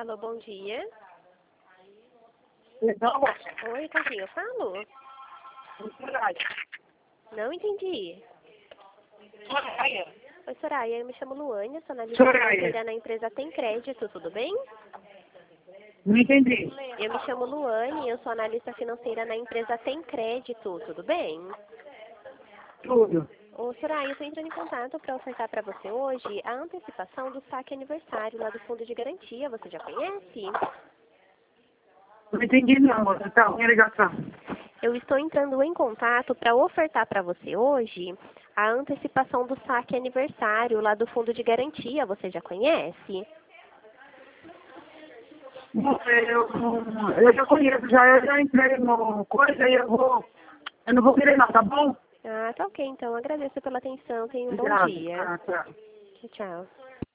Alô, bom dia. Então, Oi, com quem eu falo? Não entendi. Soraya. Oi, Soraya, eu me chamo Luane, sou analista Soraya. financeira na empresa Tem Crédito, tudo bem? Não entendi. Eu me chamo Luane, eu sou analista financeira na empresa Tem Crédito, tudo bem? Tudo. Ô, Soraya, eu estou entrando em contato para ofertar para você hoje a antecipação do saque aniversário lá do Fundo de Garantia, você já conhece? Não entendi não, moça. Tá ruim a ligação. Eu estou entrando em contato para ofertar para você hoje a antecipação do saque aniversário lá do Fundo de Garantia, você já conhece? Eu já conheço, eu já entrei no coisa e eu não vou querer não, tá bom? Ah, tá ok, então. Agradeço pela atenção. Tenha um bom Obrigado. dia. Tá. Tchau, tchau.